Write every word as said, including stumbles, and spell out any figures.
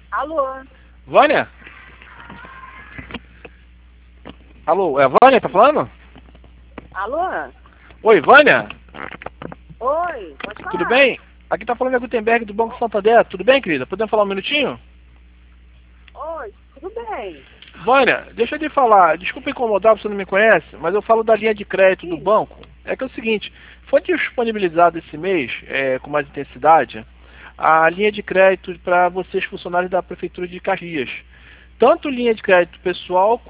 Alô? Vânia? Alô, é a Vânia, tá falando? Alô? Oi, Vânia? Oi, pode falar. Tudo bem? Aqui tá falando a Gutenberg do Banco Santander. Tudo bem, querida? Podemos falar um minutinho? Oi, tudo bem? Vânia, deixa eu te falar. Desculpa incomodar, você não me conhece, mas eu falo da linha de crédito do Sim. banco. É que é o seguinte, foi disponibilizado esse mês, é, com mais intensidade, a linha de crédito para vocês funcionários da Prefeitura de Caxias. Tanto linha de crédito pessoal